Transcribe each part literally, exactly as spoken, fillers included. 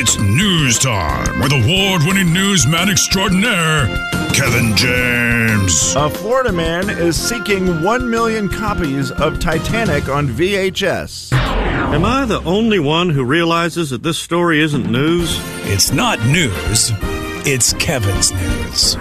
It's news time with award-winning newsman extraordinaire, Kevin James. A Florida man is seeking one million copies of Titanic on V H S. Am I the only one who realizes that this story isn't news? It's not news. It's Kevin's news.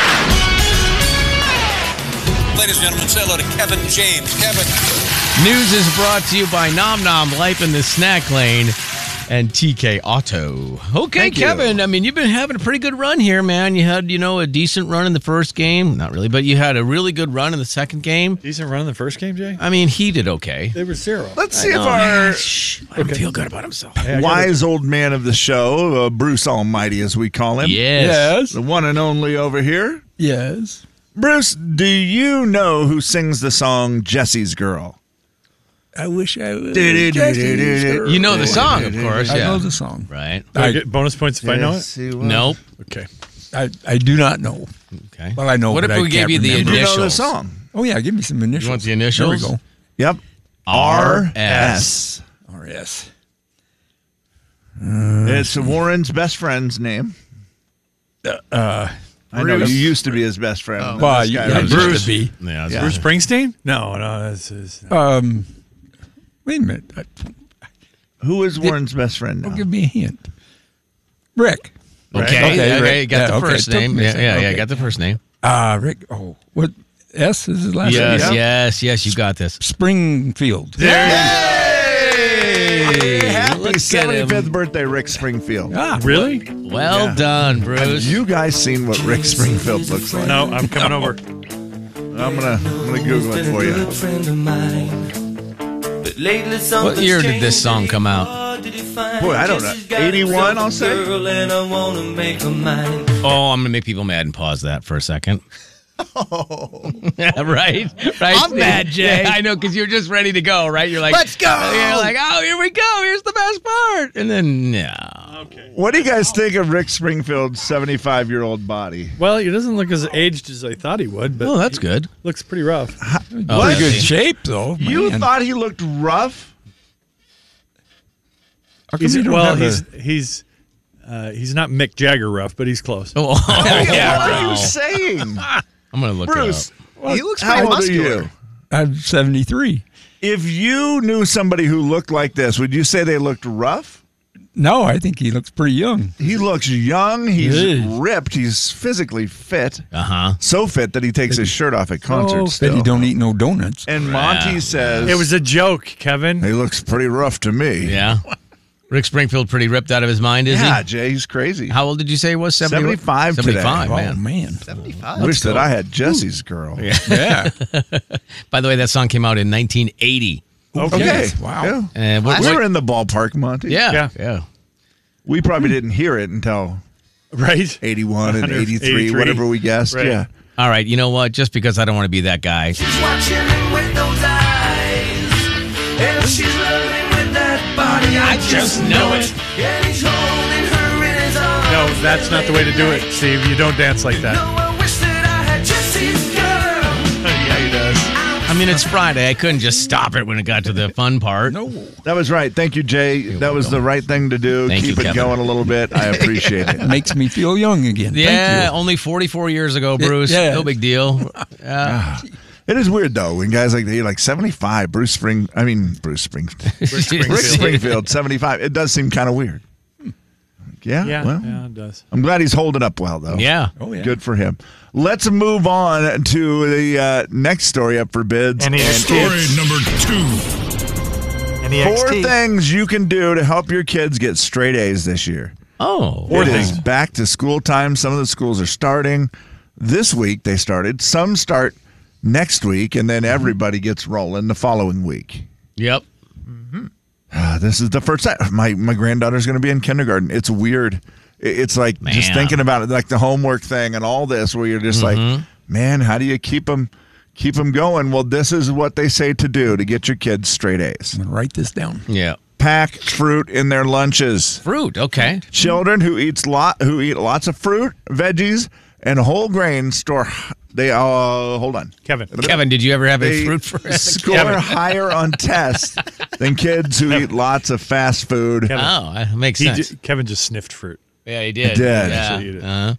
Ladies and gentlemen, say hello to Kevin James. Kevin. News is brought to you by Nom Nom Life in the Snack Lane and T K Auto. Okay, Thank Kevin, you. I mean, you've been having a pretty good run here, man. You had, you know, a decent run in the first game. Not really, but you had a really good run in the second game. Decent run in the first game, Jay? I mean, he did okay. They were zero. Let's see if No, our shh, let him feel good about himself. Hey, I gotta- wise old man of the show, uh, Bruce Almighty as we call him. Yes. The one and only over here. Yes. Bruce, do you know who sings the song Jesse's Girl? I wish I would. You know the song, of course. I Yeah. know the song. Right. Do I I- get bonus points if I know it? Jesse was- Nope. Okay. I, I do not know. Okay. Well, I know, What but if I we gave can't you the remember. You know the initials? song. Oh, yeah, give me some initials. You want the initials? There we go. Yep. R S. R S. It's Warren's best friend's name. Uh, I know Bruce. you used to be his best friend. Oh. well, This guy yeah, was- used Bruce. to be. Yeah. Yeah. Bruce Springsteen? No, no. That's, that's, Um, wait a minute. I, Who is Warren's best friend now? well, give me a hint. Rick. Okay. Okay, Okay. Rick. You got Yeah, the okay, first it took name. me a Yeah, second. yeah, yeah. Okay. Got the first name. Uh, Rick. Oh, what? S is his last Yes, name? yes, yes. You got this. Springfield. Hey, happy Look at him. seventy-fifth birthday, Rick Springfield. Ah, really? Well Yeah. done, Have Bruce. you guys seen what Rick Springfield looks like? No, I'm coming over. I'm gonna, I'm gonna Google it for you. What year did this song come out? Boy, I don't know. eighty-one, I'll say. Oh, I'm going to make people mad and pause that for a second. Oh. right? Right? I'm mad, Jay. Yeah, I know, because you're just ready to go, right? You're like, Let's go! You're like, oh, here we go. Here's the best part. And then, no. Okay. What do you guys think of Rick Springfield's seventy-five-year-old body? Well, he doesn't look as aged as I thought he would, but Oh, that's he good. looks pretty rough. Oh, pretty really? good shape, though. You man. thought he looked rough? How come He's, you don't well, have a- he's he's uh, he's not Mick Jagger rough, but he's close. Oh, yeah. What are wow. you saying? I'm going to look Bruce, it he looks how old are you? I'm seventy-three. If you knew somebody who looked like this, would you say they looked rough? No, I think he looks pretty young. He looks young. He's He is. ripped. He's physically fit. up. Uh-huh. So fit that he takes his shirt off at concerts Oh, still. bet he don't eat no donuts. And Monty says It was a joke, Kevin. he looks pretty rough to me. Yeah. Rick Springfield pretty ripped out of his mind, is Yeah, he? Jay, he's crazy. How old did you say he was? seventy, seventy-five today. seventy-five, Oh, man. man. I wish that I had Jesse's girl. Yeah. By the way, that song came out in nineteen eighty. Okay. Okay. Wow. Yeah. And what, We what- were in the ballpark, Monty. yeah, Yeah. yeah. We probably didn't hear it until Right? eighty-one and one hundred eighty-three, eighty-three. whatever we guessed. Right. Yeah. All right, you know what? Just because I don't want to be that guy. I just know it. No, that's not the way to do it, Steve. You don't dance like that. Yeah, he does. I mean, it's Friday. I couldn't just stop it when it got to the fun part. No. That was right. Thank you, Jay. That was the right thing to do. Thank Keep you, it Kevin. going a little bit. I appreciate it. Makes me feel young again. Yeah, Thank you. only forty-four years ago, Bruce. Yeah. No big deal. Yeah. It is weird though when guys like you're like seventy-five. Bruce Spring. I mean Bruce Spring. Rick Springfield, seventy-five. It does seem kind of weird. Yeah. Yeah, Well, yeah, it does. I'm glad he's holding up well though. Yeah. Oh, yeah. Good for him. Let's move on to the uh, next story up for bids. And he And Story it's number two. four things you can do to help your kids get straight A's this year. Oh. It is back to school time. Some of the schools are starting this week. They started. Some start next week, and then everybody gets rolling the following week. Yep. Uh, this is the first time. My my granddaughter's going to be in kindergarten. It's weird. It- It's like just Man. thinking about it, like the homework thing and all this, where you're just like, man, how do you keep them keep them going? Well, this is what they say to do to get your kids straight A's. I'm going to write this down. Yeah. Pack fruit in their lunches. Fruit. Okay. Children who eats lot who eat lots of fruit, veggies, and whole grains store They uh hold on. Kevin. Kevin, did you ever have They a fruit for score Kevin. higher on tests than kids who eat lots of fast food. Kevin. Oh, that makes He sense. ju- Kevin just sniffed fruit. Yeah, he did. He did. Yeah. Actually, he did. Uh-huh.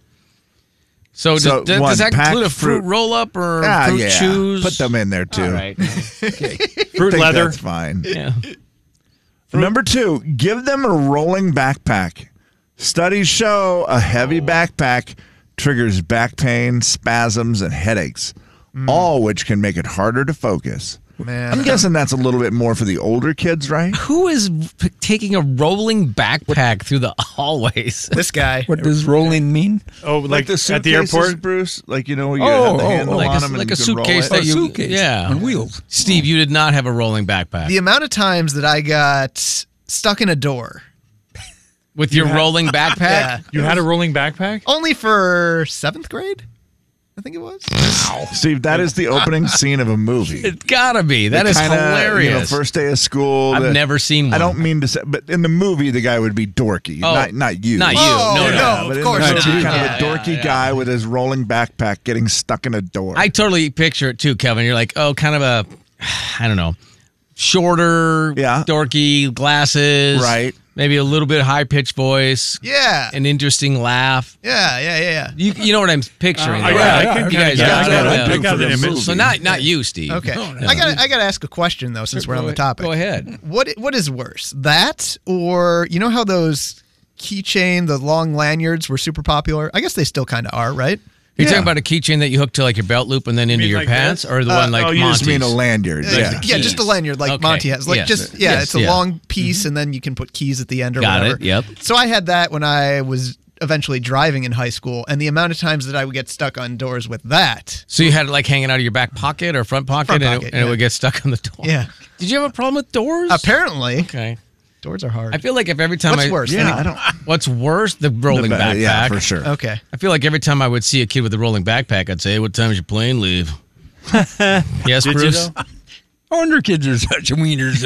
So, So, does, does, one, does that pack include a fruit, fruit. roll up or Ah, fruit yeah. chews? Put them in there too. All right. Fruit Think leather. That's fine. Yeah. Number two, give them a rolling backpack. Studies show a heavy backpack triggers back pain, spasms, and headaches, all which can make it harder to focus. Man. I'm guessing that's a little bit more for the older kids, right? Who is p- taking a rolling backpack through the hallways? This guy. What does rolling mean? Oh, like, the at the suitcases, airport? Bruce? Like, you know, you Oh, have the oh, handle like on a, them and like you a can roll suitcase it. that A you, suitcase yeah, on wheels. Steve, you did not have a rolling backpack The amount of times that I got stuck in a door. with your rolling backpack. Yeah. You had a rolling backpack? Only for seventh grade, I think it was. Steve, that is the opening scene of a movie. It's gotta be. That The is kinda, hilarious. You know, first day of school. I've the- never seen one. I don't mean to say, but in the movie, the guy would be dorky. Oh, not, not you. not you. Oh, no, no. no. but of in course the not. movie, kind Yeah, of a dorky yeah, yeah. guy with his rolling backpack getting stuck in a door. I totally picture it too, Kevin. You're like, oh, kind of a, I don't know, shorter, Yeah. dorky glasses, Right. Maybe a little bit high pitched voice, Yeah. an interesting laugh. Yeah, yeah, yeah, yeah. You, you know what I'm picturing? Uh, I- right? yeah, I You can- guys yeah, got I that. got it. Yeah. I got For an the image. So not not you, Steve. Okay. No. I got I got to ask a question though since we're on the topic. Go ahead. What what is worse? That or you know how those keychain, the long lanyards were super popular? I guess they still kind of are, right? You're Yeah. talking about a keychain that you hook to like your belt loop and then into mean your like pants, this? or the Uh, one like oh, you just mean a Monty's? lanyard. Yeah, Yeah. yeah, just a lanyard like Okay. Monty has. Like Yes. just yeah, Yes, it's a yeah. long piece and then you can put keys at the end or Got whatever. it, yep. So I had that when I was eventually driving in high school, and the amount of times that I would get stuck on doors with that. So you had it like hanging out of your back pocket or front pocket, Front and, pocket, it, and it yeah. would get stuck on the door. Yeah. Did you have a problem with doors? Apparently, Okay. doors are hard. I feel like if every time What's I worse? Yeah, I don't. What's what's worse, the rolling the- backpack. Yeah, for sure. Okay. I feel like every time I would see a kid with a rolling backpack, I'd say, hey, "What time does your plane leave?" Yes, Did you Bruce. though? I wonder kids are such wieners.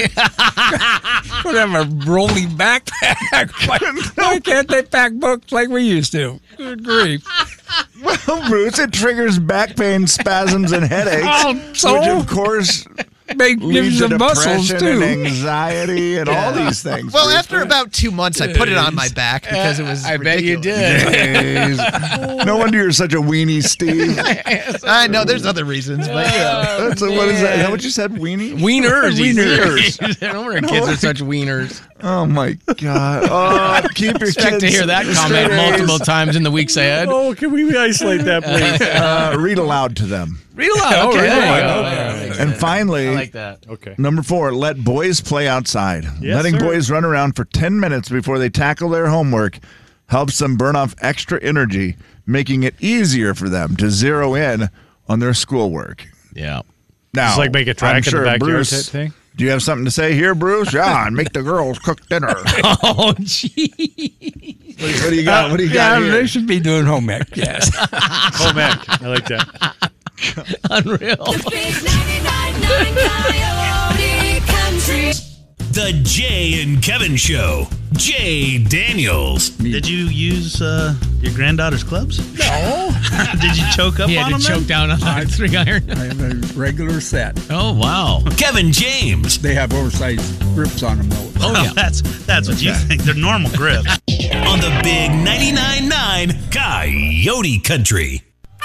Would have a rolling backpack. Why, why can't they pack books like we used to? Good grief. Well, Bruce, it triggers back pain, spasms, and headaches. Oh, so? Which, of course, Make, leads gives to them muscles, depression and too. anxiety and all these things. Well, Bruce. after about two months, I put it on my back because it was. I bet you ridiculous. did. Jeez. No wonder you're such a weenie, Steve. I know there's other reasons, but you know. That's a, what is that? Is that what you said, weenie? Wieners. Wieners. No wonder kids are such wieners. Oh my God! Oh, keep your Expect kids to hear that comment straight A's. multiple times in the weeks ahead. Oh, can we isolate that, please? Uh, read aloud to them. Read aloud. Oh, Okay, really? there you go. Okay. Yeah, that makes And sense. finally, I like that. Okay. number four, let boys play outside. Yes, Letting sir. boys run around for ten minutes before they tackle their homework helps them burn off extra energy, making it easier for them to zero in on their schoolwork. Yeah. Now, Just like make a track I'm in the sure backyard Bruce, type thing? do you have something to say here, Bruce? Yeah, and make the girls cook dinner. What, Oh, gee. what do you got? What do you Yeah, got here? they should be doing home ec, yes. Oh, Mac. I like that. Unreal. Big ninety-nine point nine Coyote Country. The Jay and Kevin Show. Jay Daniels. Did you use uh, your granddaughter's clubs? No. Did you choke up He had on to them? choke down on that three iron. I have a regular set. Oh, wow. Kevin James. They have oversized grips on them, though. Oh, yeah. That's that's what you think. They're normal grips. On the big ninety-nine point nine Coyote Country.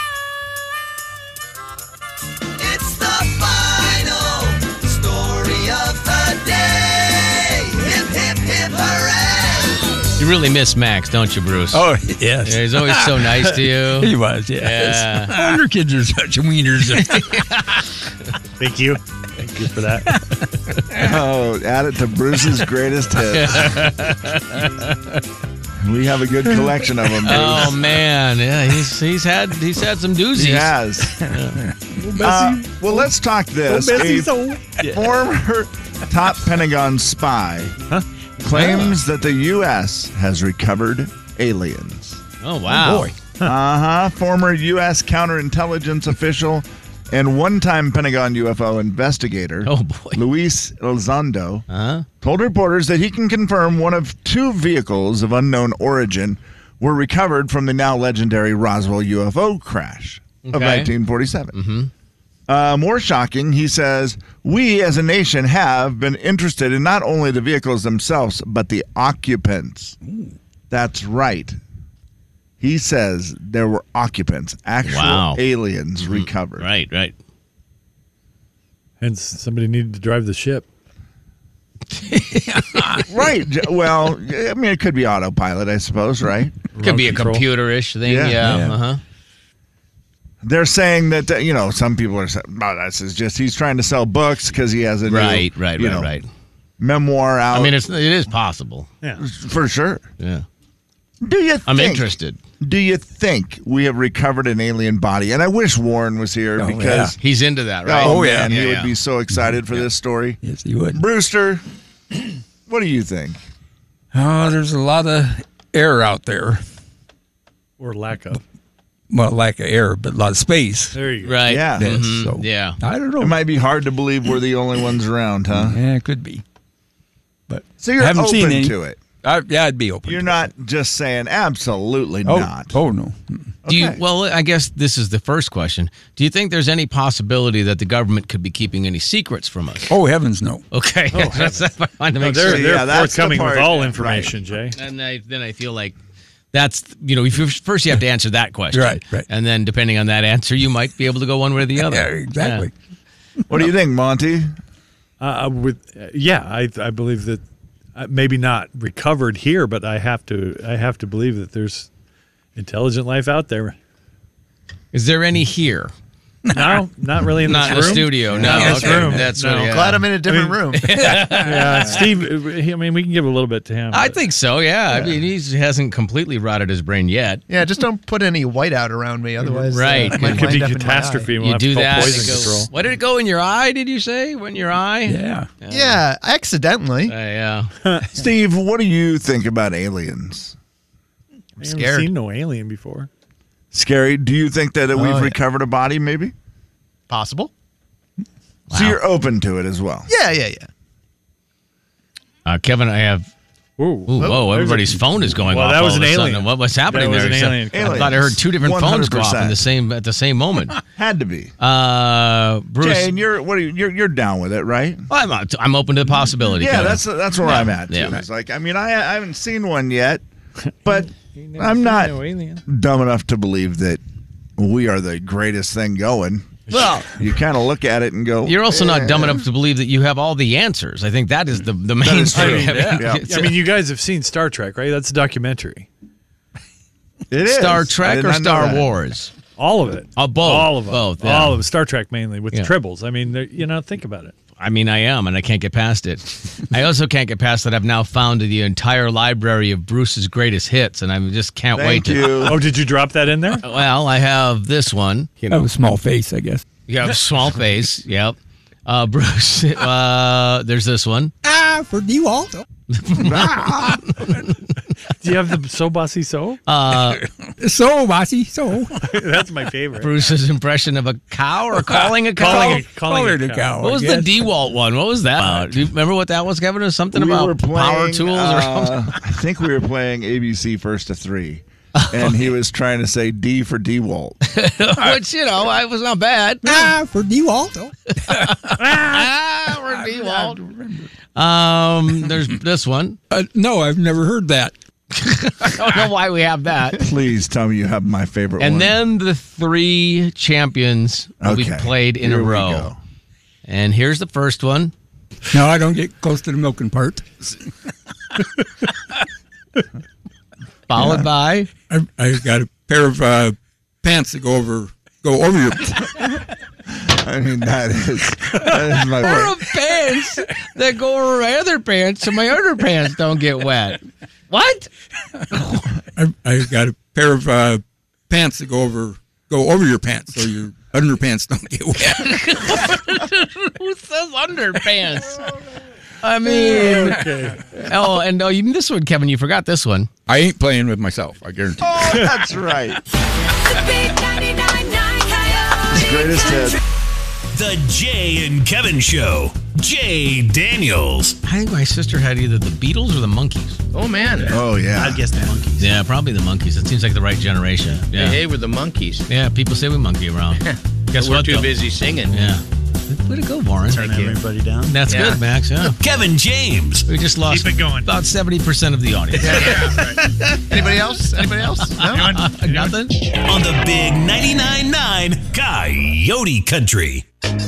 It's the final story of the day. Hip, hip, hip, hooray. You really miss Max, don't you, Bruce? Oh, yes. Yeah, he's always so nice to you. He was, yes. Yeah. I wonder kids are such wieners. Thank you. Thank you for that. Oh, add it to Bruce's greatest hits. We have a good collection of them, Bruce. Oh man, yeah, he's he's had he's had some doozies. He has. Uh, well, let's talk this. A former top Pentagon spy claims that the U S has recovered aliens. Oh wow. Boy. Uh-huh. Former U S counterintelligence official and one-time Pentagon U F O investigator, Oh boy. Luis Elizondo, Huh? told reporters that he can confirm one of two vehicles of unknown origin were recovered from the now legendary Roswell U F O crash. of Okay. nineteen forty-seven. Mm-hmm. Uh, more shocking, he says, we as a nation have been interested in not only the vehicles themselves, but the occupants. That's right. He says there were occupants, actual Wow. aliens recovered. Right, right. Hence, somebody needed to drive the ship. Right. J- Well, I mean, it could be autopilot, I suppose, right? Could be a control. computer-ish thing. Yeah. Yeah. Yeah. Uh-huh. They're saying that, uh, you know, some people are saying, oh, that's just, he's trying to sell books because he has a new, Right, right, you right, know, right. memoir out. I mean, it's, it is possible. Yeah. for sure. Yeah. Do you I'm think, interested. Do you think we have recovered an alien body? And I wish Warren was here Oh, because He's into that, right? oh, Oh, yeah. man, he Yeah, would yeah. be so excited for this story. Yes, you would. Brewster, what do you think? Oh, there's a lot of air out there. Or lack of. Well, lack of air, but a lot of space. There you go. Right. Yeah. Yes, Mhm. so Yeah. I don't know. It might be hard to believe we're the only ones around, huh? Yeah, it could be. But So you're haven't open seen any. to it. I, yeah, I'd be open. You're to not just saying absolutely it. Oh, not. oh no. Do you? Okay. Well, I guess this is the first question. Do you think there's any possibility that the government could be keeping any secrets from us? Oh heavens, no. Okay. That's what I wanted to No, make they're sure. See, they're yeah, that's the forthcoming with part- all right. information, Jay. And I, then I feel like that's, you know, if you, first you have to answer that question. Right, right. And then depending on that answer, you might be able to go one way or the other. Yeah, exactly. What do you think, Monty? Uh, with uh, yeah, I I believe that uh, maybe not recovered here, but I have to I have to believe that there's intelligent life out there. Is there any here? No, not really in Not in this the room. studio. No, Not in this okay. room. That's No. what, yeah. Glad I'm in a different I mean- room. Yeah, Steve. I mean, we can give a little bit to him. I but- think so, yeah. I mean, he hasn't completely rotted his brain yet. Yeah, just don't put any whiteout around me, otherwise, Right. Uh, I It might It could be wind up in my eye. catastrophe. We'll You have to do call that. poison it goes- control. What did it go in your eye? Did you say? Went in your eye? Yeah. Yeah, accidentally. Uh, yeah. Steve, what do you think about aliens? I haven't scared. seen no alien before. Scary. Do you think that we've yeah. recovered a body, maybe? Possible. So you're open to it as well. Yeah, yeah, yeah. Uh, Kevin, I have. Whoa, Ooh, whoa! there's Everybody's a- phone is going Well, off. that all was of an a sudden. alien. What was happening That was there? an So- alien. I thought I heard two different phones go off in one hundred percent. the same at the same moment. Had to be. Uh, Bruce, Jay, and you're what? Are you, you're you're down with it, right? I'm I'm open to the possibility. Yeah, Kevin. that's that's where Yeah, I'm at. Too. yeah. It's like I mean, I I haven't seen one yet, but I'm not No alien. dumb enough to believe that we are the greatest thing going. Well, you kind of look at it and go. You're also eh. not dumb enough to believe that you have all the answers. I think that is the the main is true. thing. Yeah. Yeah. It's I mean, you guys have seen Star Trek, right? That's a documentary. It is. Star I Trek did or not know Star that. Wars. All of it. Oh, both. All of them. Both, yeah. All of it. Star Trek mainly with Yeah. the tribbles. I mean, they're- you know, think about it. I mean, I am, and I can't get past it. I also can't get past that I've now found the entire library of Bruce's greatest hits, and I just can't wait Thank to. you. Oh, did you drop that in there? Well, I have this one. You I know, have a small face, I guess. you have small face. Yep. Uh, Bruce. Uh, there's this one. Ah, for you all. Do you have the So Bossy So? Uh, So, bossy, so. That's my favorite. Bruce's impression of a cow or calling a cow. Calling it, calling Call her it the cow. cow. What was I the guess. DeWalt one? What was that about? Do you remember what that was, Kevin? It was something We about were playing, power tools or something. uh, I think we were playing A B C First to Three, and he was trying to say D for DeWalt. Which, you know, I was not bad. Ah, for you all. ah, we're DeWalt. Um, there's this one. Uh, no, I've never heard that. I don't know why we have that. Please tell me you have my favorite And one. then the three champions that we've Okay, played in here a we row. go. And here's the first one. No, I don't get close to the milking part. Followed by I, I got a pair of uh, pants that go over go over your. I mean, that is, that is my pair favorite. of pants that go over my other pants so my other pants don't get wet. What? I, I got a pair of uh, pants that go over go over your pants so your underpants don't get wet. Who says underpants? I mean, Okay. oh, and oh, you, this one, Kevin, you forgot this one. I ain't playing with myself. I guarantee. Oh, that's right. The big ninety-nine point nine Coyote Greatest Country. hit. The Jay and Kevin Show. Jay Daniels. I think my sister had either the Beatles or the Monkees. Oh, man. Oh, yeah. I'd guess the Monkees. Yeah, probably the Monkees. It seems like the right generation. Yeah. Hey, hey, we're the Monkees. Yeah, people say we monkey around. Guess we're what? too though? busy singing. Yeah. Way to go, Warren. Turn everybody down. That's Yeah. good, Max. Yeah. Kevin James. We just lost Keep it going. about seventy percent of the audience. Anybody else? Anybody else? No? Nothing? On the big ninety-nine point nine Coyote Country.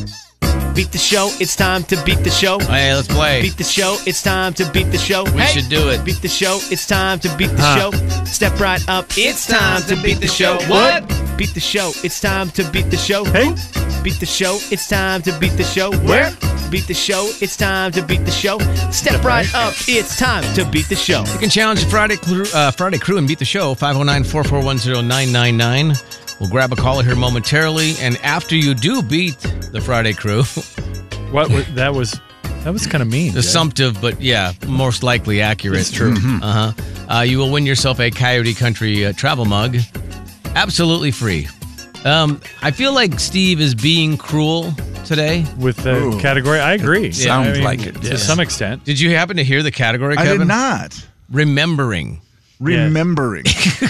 Beat the show, it's time to beat the show. Hey, let's play. Beat the show, it's time to beat the show. We should do it. Beat the show, it's time to beat the Huh. show. Step right up, it's time to beat the show. What? Beat the show, it's time to beat the show. Hey. Beat the show, it's time to beat the show. Where? Beat the show, it's time to beat the show. Step right up, it's time to beat the show. You can challenge the Friday, crew- uh, Friday crew and beat the show. five oh nine, four four one, oh nine nine nine. We'll grab a caller here momentarily. And after you do beat the Friday crew, What was, that was that was kind of mean. Jay. assumptive, but yeah, most likely accurate. It's true. Uh-huh. Uh, you will win yourself a Coyote Country uh, travel mug. Absolutely free. Um, I feel like Steve is being cruel today. With the Ooh. category, I agree. Sounds I mean, like it, to yes. some extent. Did you happen to hear the category, I Kevin? did not. Remembering. Remembering.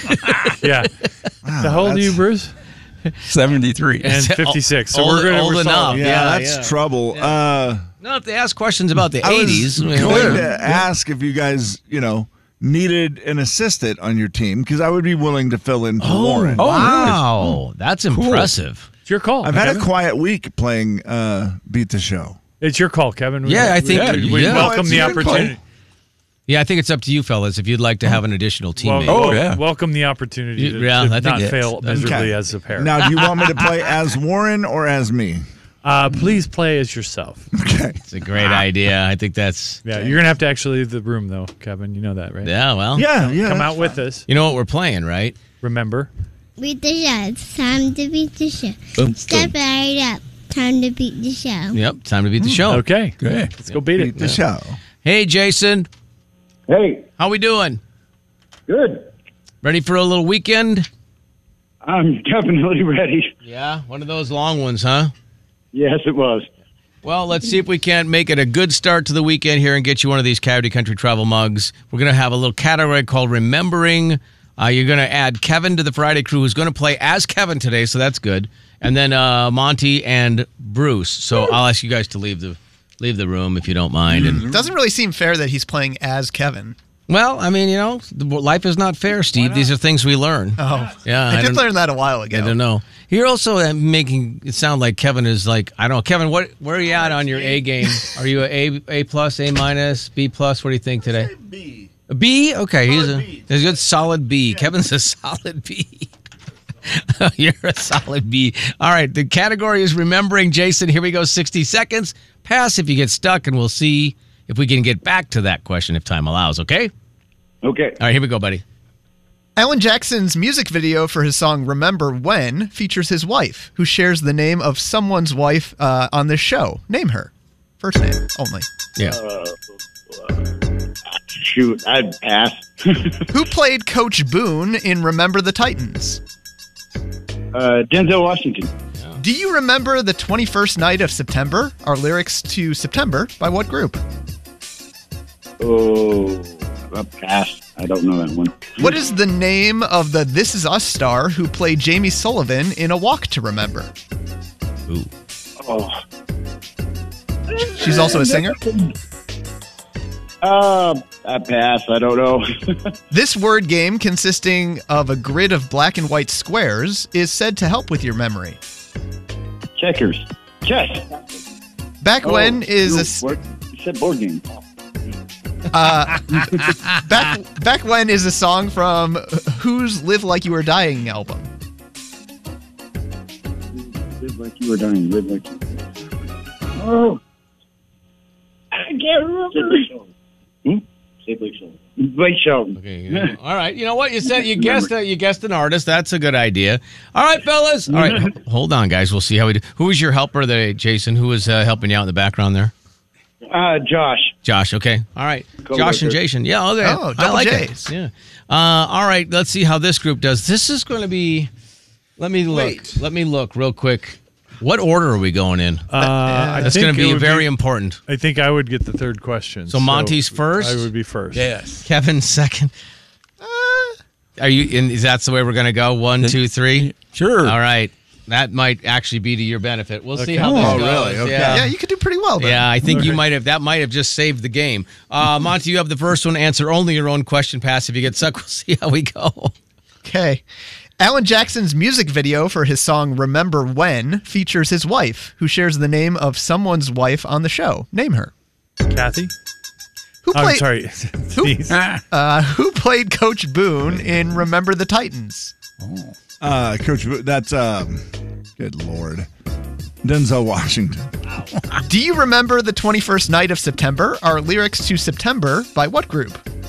Yeah. Wow, How old are you, that's- Bruce? seventy-three. And fifty-six. So Old- we're going old to enough. Yeah, Yeah, that's yeah. trouble. Uh, No, if they ask questions about the I was eighties. I mean, going whatever. to ask if you guys, you know, needed an assistant on your team because I would be willing to fill in for Warren. Oh, wow. That's impressive. It's your call. I've had Kevin. a quiet week playing uh, Beat the Show. It's your call, Kevin. We- Yeah, I think- we, we yeah. welcome No, the it's your opportunity. Yeah, I think it's up to you, fellas, if you'd like to have an additional Well, teammate. wel- Oh, yeah. Welcome the opportunity You- to, yeah, to I think not it- fail okay. miserably as a pair. Now, do you want me to play as Warren or as me? Uh, please play as yourself. Okay. It's a great idea. I think that's. Yeah, you're gonna have to actually leave the room, though, Kevin. You know that, right? Yeah, well. Yeah, yeah. Come that's out with us. You know what we're playing, right? Remember. Beat the show. It's time to beat the show. Boom, Step right up. Time to beat the show. Yep, time to beat the show. Okay. Good. Let's go beat, Beat it. the show. Hey, Jason. Hey, How we doing? good. Ready for a little weekend? I'm definitely ready. Yeah, one of those long ones, huh? Yes, it was. Well, let's see if we can't make it a good start to the weekend here and get you one of these Coyote Country travel mugs. We're going to have a little category called Remembering. Uh, you're going to add Kevin to the Friday crew, who's going to play as Kevin today, so that's good. And then uh, Monty and Bruce. So I'll ask you guys to leave the leave the room if you don't mind. And Doesn't really seem fair that he's playing as Kevin. well, I mean, you know, the- life is not fair, Steve. These are things we learn. Oh, Yeah, I, I did don't- learn that a while ago. I don't know. You're also uh, making it sound like Kevin is like, I don't know. Kevin, what where are you at on your A game? Are you a A, A plus, A minus, B plus? What do you think today? B. A B? Okay, he's a, he's a good solid B. Kevin's a solid B. You're a solid B. All right, the category is Remembering. Jason, here we go. sixty seconds. Pass if you get stuck, and we'll see if we can get back to that question if time allows, okay? Okay. All right, here we go, buddy. Alan Jackson's music video for his song Remember When features his wife, who shares the name of someone's wife uh, on this show. Name her. First name only. Yeah. Uh, shoot, I'd pass. Who played Coach Boone in Remember the Titans? Uh, Denzel Washington. Do you remember the twenty-first night of September? Our lyrics to September by what group? Oh, a pass. I don't know that one. What is the name of the This Is Us star who played Jamie Sullivan in A Walk to Remember? Ooh. Oh. She's also a singer? Uh, I pass. I don't know. This word game, consisting of a grid of black and white squares, is said to help with your memory. Checkers. Chess. Back when Oh, is no, a s- board- You said board game. uh, back back when is a song from whose "Live Like You Were Dying" album? Live like you were dying. Live like you. Oh. I can't remember. Hmm? Say Blake Shelton. Blake Shelton. Okay. Yeah. All right. You know what? You said you guessed a, you guessed an artist. That's a good idea. All right, fellas. All right. h- Hold on, guys. We'll see how we do. Who was your helper there, Jason? Who was uh, helping you out in the background there? Uh, Josh. Josh. Okay. All right. Go Josh and Lakers. Jason. Yeah. Okay. Oh, I double like J's. it. Yeah. Uh, all right. Let's see how this group does. This is going to be. Let me look. Wait. Let me look real quick. What order are we going in? Uh, I That's think going to it be would very important. I think I would get the third question. So Monty's first? I would be first. Yes. Kevin second. Are you? And is that the way we're going to go? One, two, three. Sure. All right. That might actually be to your benefit. We'll see Okay. how this Oh, goes. really? Okay. Yeah. Yeah, you could do pretty well then. Yeah, I think you might have. That might have just saved the game. Uh, Monty, you have the first one. Answer only your own question. Pass. If you get stuck, we'll see how we go. Okay. Alan Jackson's music video for his song Remember When features his wife, who shares the name of someone's wife on the show. Name her. Kathy? Who I'm played, sorry. Denise. uh, who played Coach Boone in Remember the Titans? Uh, Coach, Bo- that's um, good lord, Denzel Washington. Do you remember the twenty-first night of September? Are lyrics to September by what group?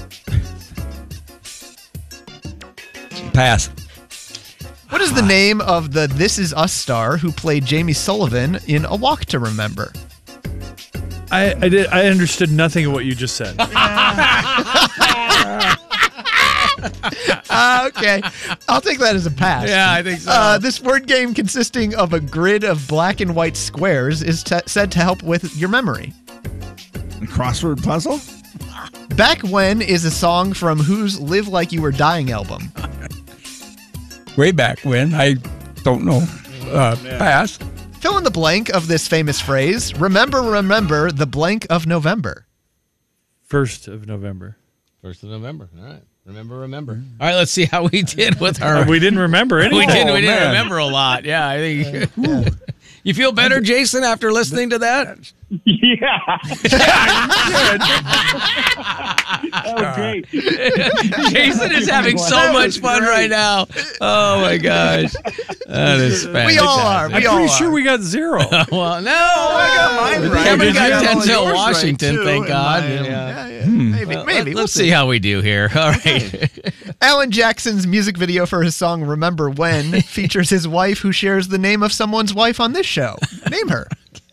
Pass. What is the name of the This Is Us star who played Jamie Sullivan in A Walk to Remember? I, I did. I understood nothing of what you just said. Uh, okay, I'll take that as a pass. Yeah, I think so. Uh, this word game consisting of a grid of black and white squares is t- said to help with your memory. A crossword puzzle? Back When is a song from whose Live Like You Were Dying album? Way back when. I don't know. Uh, pass. Fill in the blank of this famous phrase. Remember, remember the blank of November. First of November. First of November. All right. Remember, remember. All right. Let's see how we did with our. Uh, we didn't remember anything. We didn't. We Oh, didn't man. remember a lot. Yeah, I think. You feel better, Jason, after listening to that? Yeah. That was great. Jason is having so much fun right now. Oh my gosh, that is fantastic. We all are. We I'm all pretty are. sure we got zero. Well, no, I got mine right. Kevin Did got you? I got all Denzel yours right, Washington. too, Thank and God. mine. Yeah. Yeah, yeah. Maybe, Well, maybe. Let, We'll let's see how we do here. All right. Alan Jackson's music video for his song Remember When features his wife who shares the name of someone's wife on this show. Name her.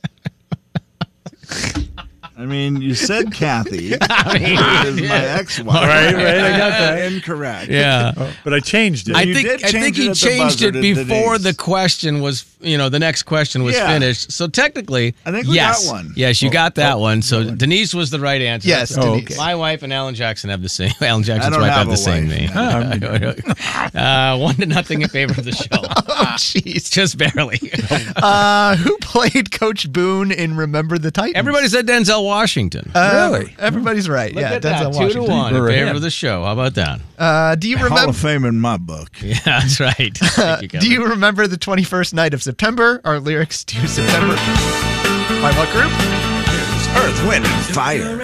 I mean, you said Kathy. I mean, is my ex-wife. Right, right, I got that. Incorrect. Yeah. But I changed it. I You think did I think change he it at the changed buzzer it to before Denise. the question was, you know, the next question was Yeah. finished. So technically, I think we yes, got one. yes, you got that one. So Denise was the right answer. Yes, That's- Denise. okay. My wife and Alan Jackson have the same. Alan Jackson's I don't wife have have the a same wife. name. uh, one to nothing in favor of the show. Oh, jeez. Just barely. Uh, who played Coach Boone in Remember the Titans? Everybody said Denzel Washington. Uh, Really? Everybody's right. Look yeah, at Denzel that, two Washington. to one in We're favor ahead. of the show. How about that? Uh, do you Hall remember? of Fame in my book. Yeah, that's right. Thank you, Kevin. Do you remember the twenty-first night of September? Our lyrics to September. By what group? Earth, Wind, and Fire.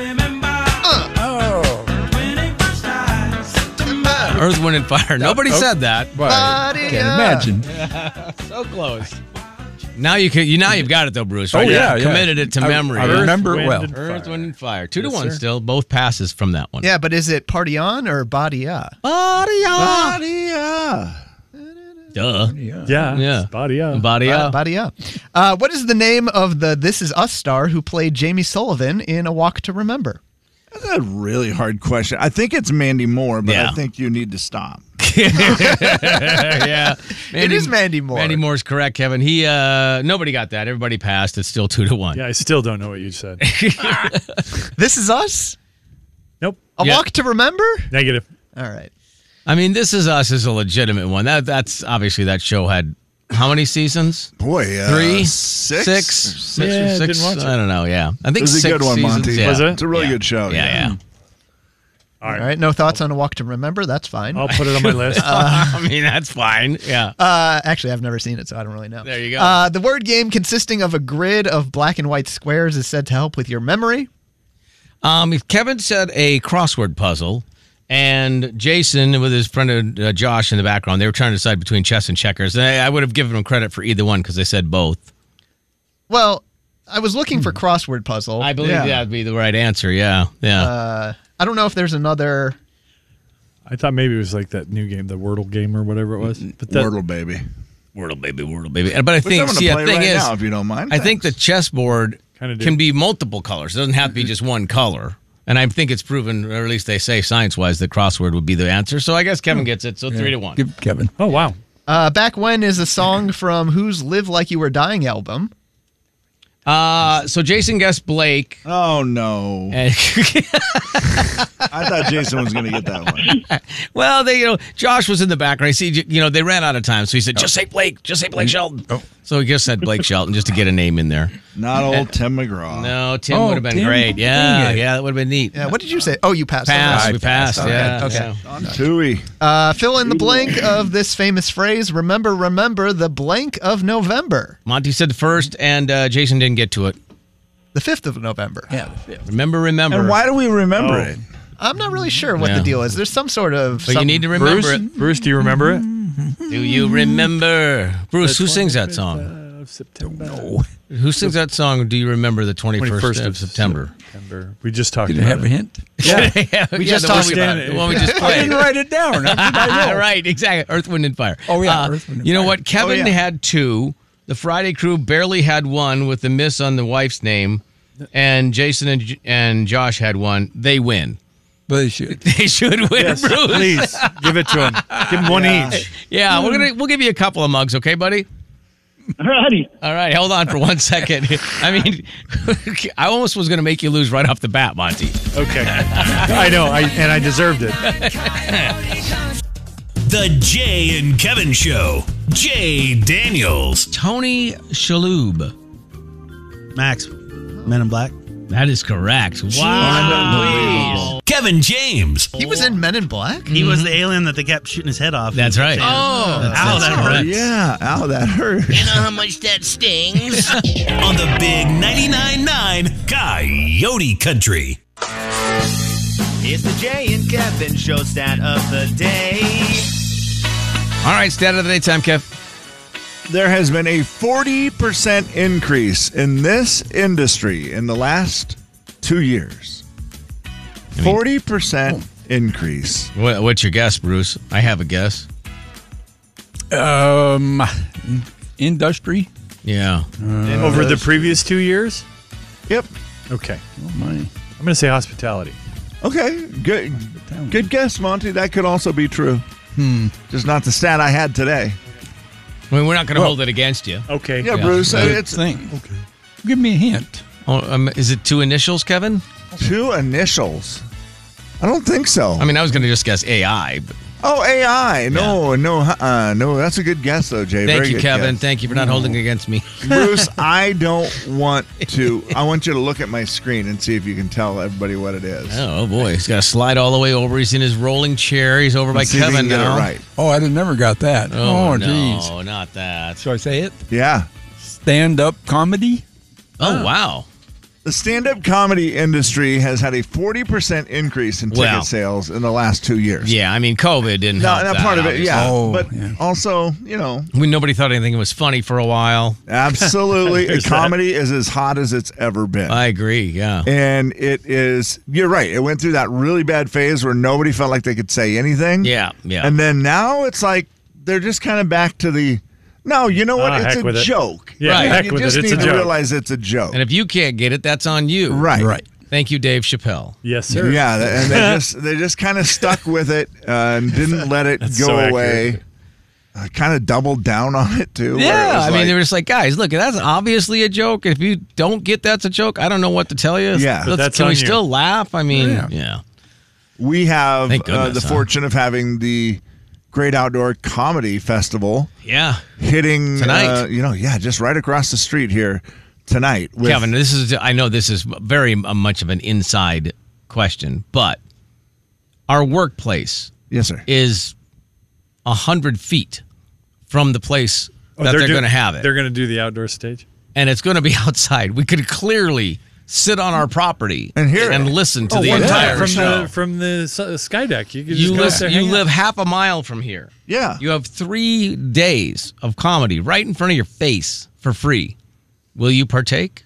Earth, Wind, and Fire. Nobody said that. Well, I Buddy, can't uh, imagine. So close. Now you can. You now you've got it though, Bruce. Right? Oh, yeah, You yeah. committed it to I- memory. I Earth, remember it Wind, well. and Earth, Fire. Wind, and Fire. Two to Yes, one sir. still. Both passes from that one. Yeah, but is it Party On or Body Ya? Body up. Body up. Duh. Yeah. Yeah. it's Body up. Body Uh, up. Body Ya. Uh, what is the name of the This Is Us star who played Jamie Sullivan in A Walk to Remember? That's a really hard question. I think it's Mandy Moore, but Yeah. I think you need to stop. Yeah. It is Mandy Moore. Mandy Moore's correct, Kevin. He uh nobody got that. Everybody passed. It's still two to one. Yeah, I still don't know what you said. This Is Us? Nope. A Yeah. Walk to Remember? Negative. All right. I mean, This Is Us is a legitimate one. That that's obviously that show had how many seasons? Boy, uh, Three, six, six, six Yeah, or I six. didn't watch it. I don't know. Yeah, I think It was a six good one, seasons, Monty. Yeah. Was it? It's a really Yeah. good show. Yeah, yeah. All right. All right. No thoughts on A Walk to Remember? That's fine. I'll put it on my list. I mean, that's fine. Yeah. Uh, actually, I've never seen it, so I don't really know. There you go. Uh, the word game consisting of a grid of black and white squares is said to help with your memory. Um, if Kevin said a crossword puzzle, and Jason with his friend uh, Josh in the background, they were trying to decide between chess and checkers. And I, I would have given them credit for either one because they said both. Well, I was looking for crossword puzzle. I believe Yeah. that would be the right answer. Yeah, yeah. Uh, I don't know if there's another. I thought maybe it was like that new game, the Wordle game or whatever it was. But that, Wordle, baby. Wordle baby, Wordle baby. But I Which think, I'm gonna see, the play thing right is, now, if you don't mind. I think the Thanks. chessboard Kinda do. can be multiple colors. It doesn't have to be just one color. And I think it's proven, or at least they say science-wise, that crossword would be the answer. So I guess Kevin gets it. So three to one. Give Kevin. Oh, wow. Uh, Back When is a song from whose Live Like You Were Dying album. Uh, so Jason guessed Blake. Oh, no. And- I thought Jason was going to get that one. well, they, you know, Josh was in the background. See, you know, they ran out of time, so he said, "Just say Blake. Just say Blake Shelton." Oh. So he just said Blake Shelton just to get a name in there. Not old Tim McGraw. No, Tim Oh, would have been Tim. great. Yeah, yeah, that would have been neat. Yeah, what did you say? Oh, you passed. Passed. Okay. We passed. Okay. Yeah. Okay. yeah. Tui. Uh, fill in the blank of this famous phrase. Remember, remember the blank of November. Monty said the first, and uh, Jason didn't get to it. The fifth of November. Yeah. Remember, remember. And why do we remember Oh. it? I'm not really sure what Yeah. the deal is. There's some sort of. But you some- need to remember Bruce, it. Bruce, do you remember it? Do you remember? Bruce, who sings that song? Of September. No. Who sings that song? Do you remember the twenty-first, twenty-first of September? September. We just talked Did it about have a hint? Yeah. yeah, We yeah, just the talked one we- about it. The one we just I played. didn't write it down. How could I know? right, exactly. Earth, Wind, and Fire. Oh, yeah, Uh, Earth, Wind, and you know Fire. what? Kevin Oh, yeah. had two. The Friday crew barely had one with the miss on the wife's name. And Jason and, and Josh had one. They win. But they should. They should win, Yes, Bruce. please give it to him. Give him one each. Yeah, we're gonna we'll give you a couple of mugs, okay, buddy? Alrighty. All right, hold on for one second. I mean, I almost was gonna make you lose right off the bat, Monty. Okay. I know, I, and I deserved it. The Jay and Kevin Show. Jay Daniels. Tony Shalhoub. Max, Men in Black. That is correct. Wow. Kevin James. He was in Men in Black? He was the alien that they kept shooting his head off. That's right. Oh, That's- ow, that's that correct. hurt. Yeah. Ow, that hurt. You know how much that stings? On the big ninety-nine point nine Coyote Country. It's the Jay and Kevin show stat of the day. All right, stat of the day time, Kev. There has been a forty percent increase in this industry in the last two years. forty percent increase. What, what's your guess, Bruce? I have a guess. Um, industry. Yeah. Over the previous two years? Yep. Okay. Oh my. I'm going to say hospitality. Okay. Good Good guess, Monty. That could also be true. Hmm. Just not the stat I had today. I mean, we're not going to Well- hold it against you. Okay. Yeah, Yeah. Bruce. Good It's Thing. Okay. Give me a hint. Oh, um, is it two initials, Kevin? two initials. I don't think so. I mean, I was going to just guess A I. But Oh, A I. No, no, uh, no. That's a good guess, though, Jay. thank Very you, good Kevin. guess. Thank you for not holding it against me. Bruce, I don't want to. I want you to look at my screen and see if you can tell everybody what it is. Oh, boy. He's got to slide all the way over. He's in his rolling chair. He's over Let's see by if we Kevin can get now. it right. Oh, I did never got that. Oh, Oh, no, jeez. not that. Shall I say it? Yeah. Stand-up comedy. Oh, wow. The stand-up comedy industry has had a forty percent increase in ticket Well. sales in the last two years. Yeah, I mean, COVID didn't No, help not that, part of it, obviously. yeah. Oh, but yeah. also, you know, When nobody thought anything was funny for a while. absolutely, There's that. comedy is as hot as it's ever been. I agree, yeah. And it is, you're right, it went through that really bad phase where nobody felt like they could say anything. Yeah, yeah. And then now it's like they're just kind of back to the, no, you know what? Ah, it's heck a with it. joke. Yeah, Right. heck You with just it. It's need a to joke. realize it's a joke. And if you can't get it, that's on you. Right. Right. Thank you, Dave Chappelle. Yes, sir. Yeah, th- and they just they just kind of stuck with it uh, and didn't let it go That's so away. accurate. Uh, kind of doubled down on it too. where it Yeah, was I mean, like- they were just like, guys, look, that's obviously a joke. If you don't get that's a joke, I don't know what to tell you. Yeah. But Let's- that's can we on you. still laugh? I mean, yeah. Yeah. we have Thank uh, goodness, the huh? fortune of having the Great Outdoor Comedy Festival Yeah. hitting Tonight. Uh, you know, yeah, just right across the street here tonight. With, Kevin, this is, I know this is very uh, much of an inside question, but our workplace yes, sir. is a hundred feet from the place Oh, that they're, do- going to have it. They're going to do the outdoor stage. And it's going to be outside. We could clearly sit on our property And hear and it. listen to Oh, the what? entire from show. the from the s- sky deck. You, can just you go live, up there, you hang live out. half a mile from here. Yeah. You have three days of comedy right in front of your face for free. Will you partake?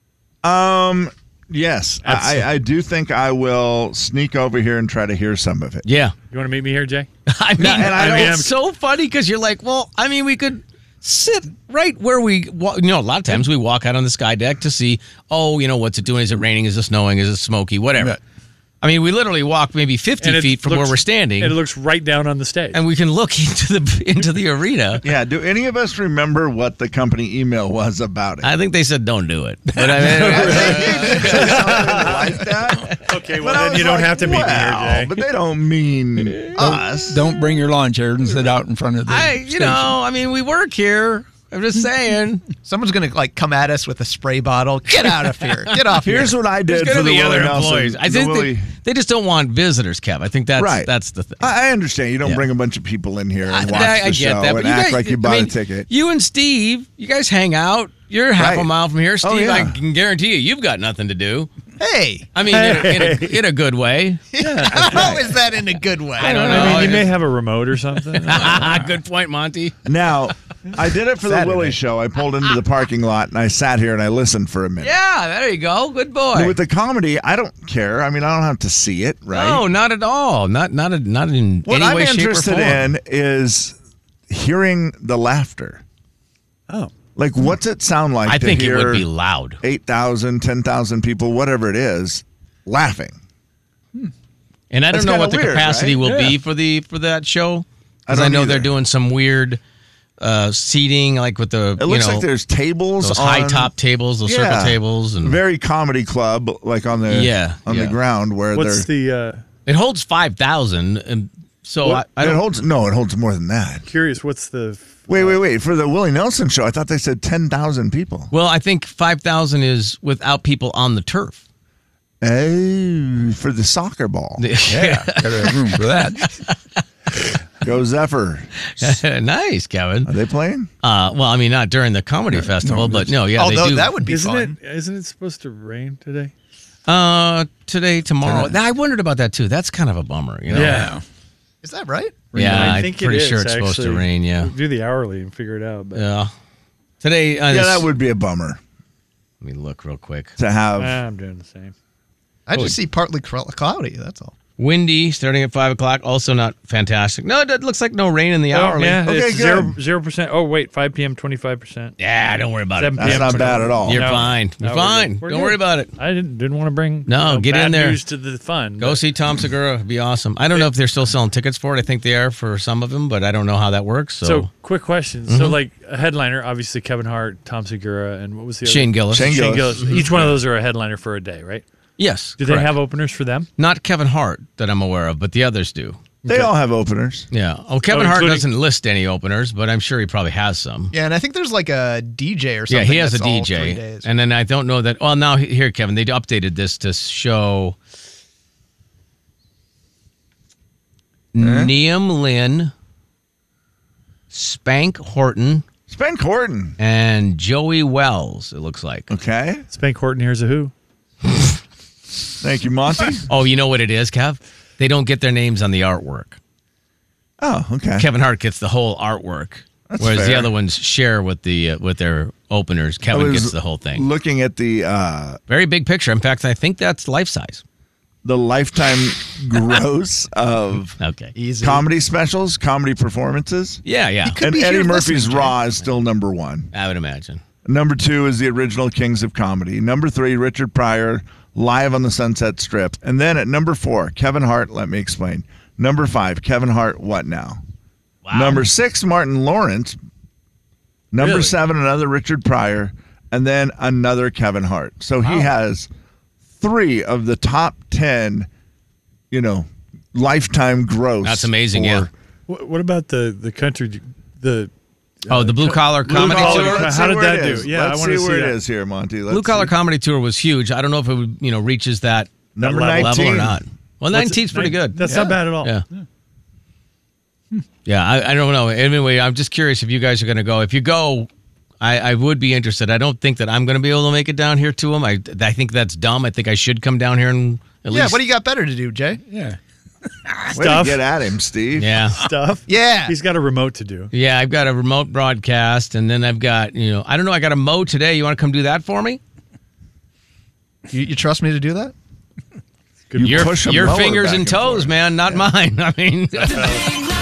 Um. Yes, Absolutely. I, I do think I will sneak over here and try to hear some of it. Yeah. You want to meet me here, Jay? I mean, and I I don't- it's so funny because you're like, well, I mean, we could sit right where we, wa- you know, a lot of times we walk out on the sky deck to see, oh, you know, what's it doing? Is it raining? Is it snowing? Is it smoky? Whatever. Right. I mean, we literally walk maybe fifty And it feet from looks- where we're standing, And it looks right down on the stage. and we can look into the into the arena. Yeah. Do any of us remember what the company email was about it? I think they said don't do it. But I mean, Something like that. Okay, But well I then was you don't like, have to meet me here, wow, Jay. But they don't mean us. Don't bring your lawn chairs and sit out in front of the I, you station. know, I mean, we work here. I'm just saying. Someone's gonna like come at us with a spray bottle. Get out of here. Get off here. Here's what I There's did going for to the be Willie other Nelson. employees. I the think Willie- they, they just don't want visitors, Kev. I think that's Right. that's the thing. I I understand. You don't Yeah. bring a bunch of people in here and watch I, the I show get that, but and you act guys, like you I bought mean, a ticket. You and Steve, you guys hang out. You're half Right. a mile from here, Steve. Oh, yeah. I can guarantee you, you've got nothing to do. Hey. I mean, in, a, in, a, in a good way. How is that in a good way? I don't know. I mean, you I may just- have a remote or something. Good point, Monty. Now, I did it for the Saturday. Willie show. I pulled into the parking lot and I sat here and I listened for a minute. Yeah, there you go. Good boy. With the comedy, I don't care. I mean, I don't have to see it, right? No, not at all. Not not a, not in What any I'm way, shape, or interested form. in is hearing the laughter. Oh. Like, what's it sound like I to think it hear would be loud. eight thousand, ten thousand people, whatever it is, laughing? And I don't That's know kinda what the weird, capacity right? will Yeah. be for the for that show. I Because I, don't know either. they're doing some weird uh, seating, like with the It you looks know like there's tables those on, high top tables, those Yeah. circle tables, and very comedy club, like on the Yeah, on yeah. the ground where What's they're. the uh, it holds five thousand. And so What? I, I it don't. holds no, it holds more than that. curious? What's the Wait, wait, wait! For the Willie Nelson show, I thought they said ten thousand people. Well, I think five thousand is without people on the turf. Oh, for the soccer ball. Yeah, gotta have room for that. Go Zephyr. Nice, Kevin. Are they playing? Uh, well, I mean, not during the comedy festival, but no, yeah, Although they do. that would be isn't fun. it? Isn't it supposed to rain today? uh, today, tomorrow. I wondered about that too. That's kind of a bummer, you know. Yeah. Is that right? Yeah, I I'm think pretty it is, sure it's supposed to actually. rain. Yeah, We'll do the hourly and figure it out. But yeah. Today, uh, Yeah, this- that would be a bummer Let me look real quick. to have. Ah, I'm doing the same. I just see partly cl- cloudy. That's all. Windy, starting at five o'clock. Also not fantastic. No, it looks like no rain in the Oh, hourly. yeah, Okay, it's good. zero zero percent. Oh wait, five p.m. twenty-five percent. Yeah, don't worry about it. seven That's p.m. not bad at all. You're No. fine. You're No, we're fine. good. We're Don't good. worry about it. I didn't didn't want to bring No, you know, get bad in there. news to the fun. Go but- see Tom Segura. It'd be awesome. I don't know if they're still selling tickets for it. I think they are for some of them, but I don't know how that works. So, So, quick question. Mm-hmm. So, like a headliner, obviously Kevin Hart, Tom Segura, and what was the other? Shane Gillis. Shane Shane Gillis. Gillis. Each one of those are a headliner for a day, right? Yes. Do correct. they have openers for them? Not Kevin Hart that I'm aware of, but the others do. They all have openers. Yeah. Oh, Kevin Oh, Hart including- doesn't list any openers, but I'm sure he probably has some. Yeah, and I think there's like a D J or Yeah, something. he has a that's all D three J. days. And then I don't know that. Well, now he- here, Kevin, they updated this to show Neam Lynn, Spank Horton, Spank Horton. and Joey Wells, it looks like. Okay. Spank Horton, here's a who. Thank you, Monty. Oh, you know what it is, Kev? They don't get their names on the artwork. Oh, okay. Kevin Hart gets the whole artwork, That's whereas the fair. other ones share with the uh, with their openers. I Kevin was gets the whole thing. Looking at the uh, Very big picture. In fact, I think that's life size. the lifetime gross of Okay. Easy. comedy specials, comedy performances, Yeah, yeah. could and be Eddie here Murphy's listening, Raw is still number one. I would imagine. Number two is the original Kings of Comedy. Number three, Richard Pryor, live on the Sunset Strip. And then at number four, Kevin Hart, let me explain. Number five, Kevin Hart, What Now? Wow. Number six, Martin Lawrence. Number Really? seven, another Richard Pryor. And then another Kevin Hart. So he has three of the top ten, you know, lifetime gross. That's amazing, for- yeah. What, what about the the country the Oh, the Blue Collar Comedy Collar- Tour? Let's How see did where that it do? is. Yeah, I Let's wanna see see where it that. is here, Monty. Let's Blue Collar see. Comedy Tour was huge. I don't know if it would, you know, reaches that Number level nineteen. or not. Well, What's it- nineteen's pretty good. That's not bad at all. Yeah. Yeah, I, I don't know. Anyway, I'm just curious if you guys are going to go. If you go, I, I would be interested. I don't think that I'm going to be able to make it down here to them. I, I think that's dumb. I think I should come down here and at Yeah, least. what do you got better to do, Jay? Yeah. Way to Stuff. get at him, Steve. Yeah. Stuff. Yeah. He's got a remote to do. Yeah, I've got a remote broadcast, and then I've got, you know, I don't know, I got a mow today. You want to come do that for me? You, you trust me to do that? You your push a your mower fingers back and and toes, forth. man, not mine. I mean, Big